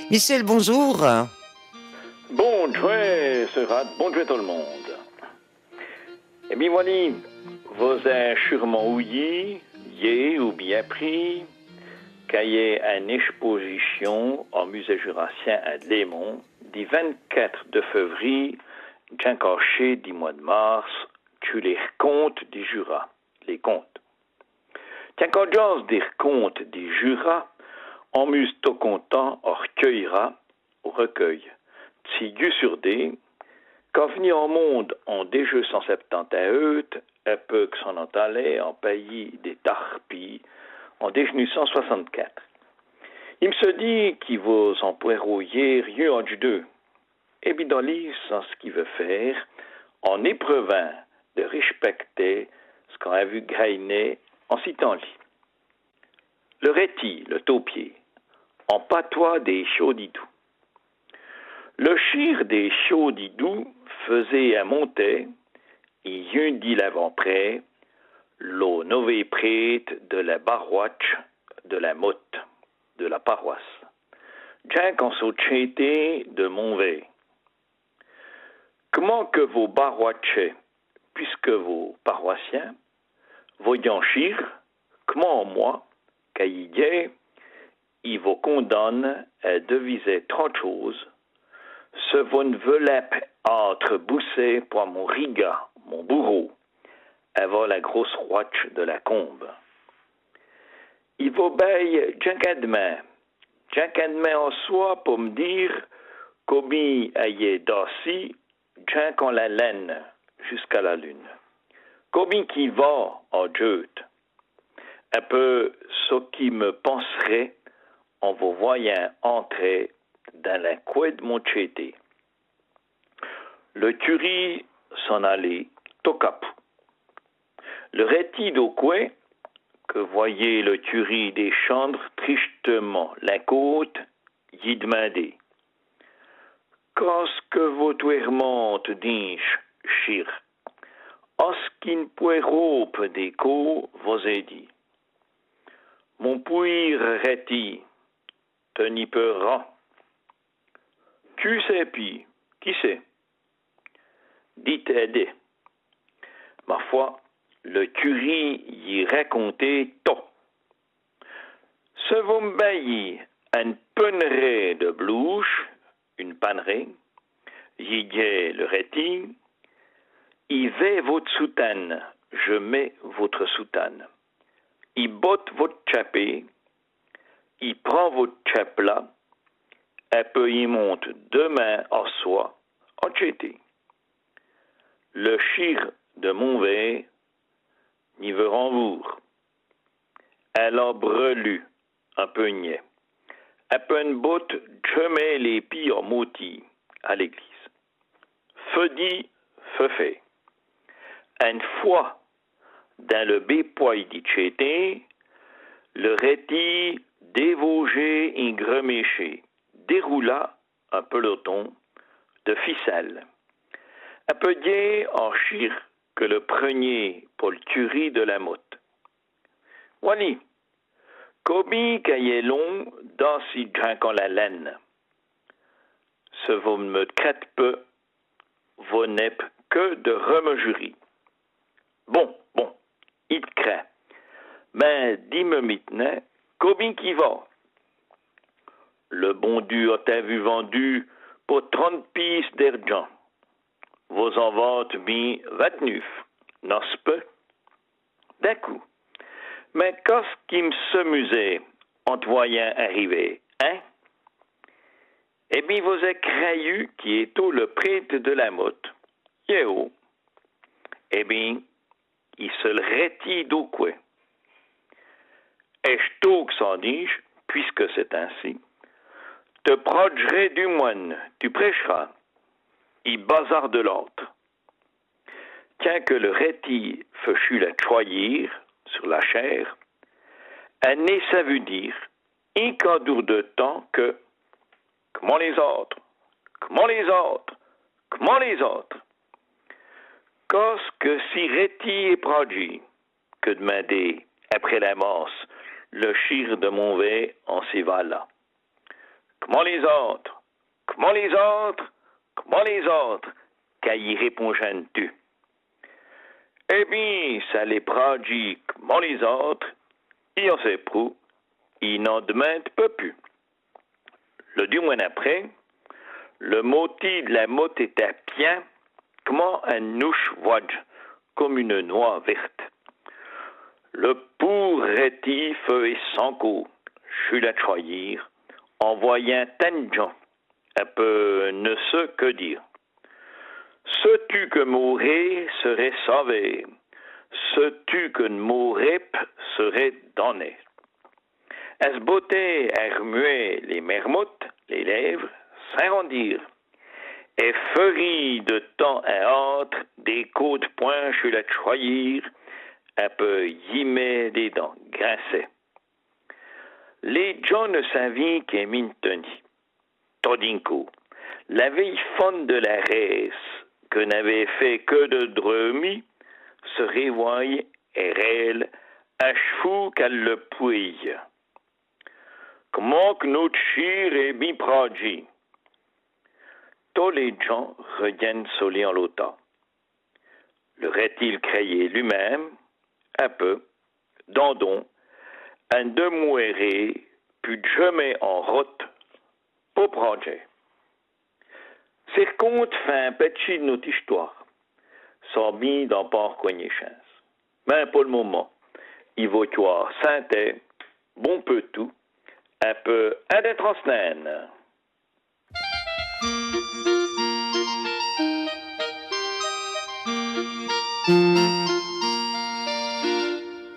Michel, bonjour. Bonjour, Serat, bonjour tout le monde. Eh bien, voilà, vous avez sûrement ouï, ou bien pris, qu'il y a une exposition au Musée Jurassien à Lémont, du 24 de février, caché du mois de mars, tu les contes du Jura, les contes. Tiens, quand j'ose dire contes du Jura, on muse tout content, on recueillera, au recueil. Tigu sur D, quand venu au monde en 271, un peu que s'en allait en pays des Tarpies, en 164. Il me se dit qu'il vous en poirouiller rien en du deux. Et bien dans l'île, sans ce qu'il veut faire, en épreuvant de respecter ce qu'on a vu grainer en citant lit. Le réti, le taupier, en patois des chaudidous. Le chir des chaudidous faisait à monter, et un dit l'avant-près, l'eau nové prête de la barouache de la motte, de la paroisse. Tiens qu'on s'ochété de Montvey. Comment que vos barouaches, puisque vos paroissiens, voyant chir, comment moi, qu'aïdier, ils vous condamnent à deviser 30 choses, ce vous ne voulez entre bousser pour mon riga, mon bourreau, avant la grosse roche de la combe. Il vous baille Jean-Cademain en soi pour me dire qu'obi aïe d'assis, Jean qu'on la laine jusqu'à la lune. Qu'obi qui va en jeute. Un peu ce qui me penserait en vous voyant entrer dans la couette de mon chété. Le tuerie s'en allait tocap. Le réti d'Oquet, que voyait le tuerie des chandres tristement la côte, y demandait. Qu'est-ce que votre remonte, dis-je, chir? Est-ce qu'une poiroupe d'écho vous a dit? Mon puir réti, teni peur. Qui c'est pi? Qui c'est? Dites aider. Ma foi, le tuerie y racontait tout. Ce vous me un ponneret de blouche, une pannerie, y dit le réti, y va votre soutane, je mets votre soutane. Y botte votre chapé, y prend votre chapela, un peu y monte deux mains en soi, en chété. Le chir de Montvey n'y veut renvour. Elle a brelu un peu niais. Un peu une botte, je mets les pieds en moti à l'église. Feu dit, feu fait. Une fois dans le bépoil dit chété, le réti dévogé et greméché déroula un peloton de ficelle. Un peu dié en chir que le premier pour le tuerie de la motte. Wally, Kobi caillé long dans si drinquant la laine. Ce vous me crête peu, vous n'êtes que de remejurie. Bon, il craint. Mais dis-me maintenant, Kobi qui va? Le bon Dieu a vu vendu pour 30 pièces d'argent. Vous en vente bien 29, n'est-ce pas? D'un coup. Mais qu'est-ce qui me s'amusait en te voyant arriver, hein? Eh bien, vous avez crayu qui est tout le prêtre de la motte. Yéo. Eh bien, il se le rétit d'au quoi. Est-ce tout que s'en dis-je, puisque c'est ainsi? Te projerai du moine, tu prêcheras. Il bazar de l'autre. Tiens que le réti fût la choyir sur la chair, année ça veut dire, un cadour de temps que, comment les autres, qu'est-ce que si réti et prodigue, que demandait, après la messe, le chir de Montvey en ces là. comment les autres, comment les autres, comment les autres, qu'à y répondent-tu? Eh bien, ça les prodie comment les autres, et on sait prou, ils n'en demandent pas plus. Le 2 mois après, le motif de la motte était bien, comment un nouche vodge, comme une noix verte. Le pour rétif et sans coup, je la choisir, en voyant tant de gens, un peu ne ce que dire. Ce-tu que mourrait serait sauvé, ce-tu que ne mourrait serait donné. À se botter à remuer les mermottes, les lèvres, sans rendir, et ferit de temps à autre des coups de poing chez la choisir, un peu yimé des dents, grinçait. Les gens ne savaient qu'à Mintoni. Todinko, la vieille fonne de la race, que n'avait fait que de dremi, se révoyait et réel, à chevaux qu'elle le pouille. Comment que notre chire est bien prodigue. Tous les gens reviennent solés en l'automne. Le aurait-il créé lui-même, un peu, dandon, un demeuré, puis jamais en route, pour projet. C'est compte fait un petit de notre histoire, sans bien dans port chance. Mais pour le moment, il va y avoir santé, bon peu tout, un peu à des transnaines.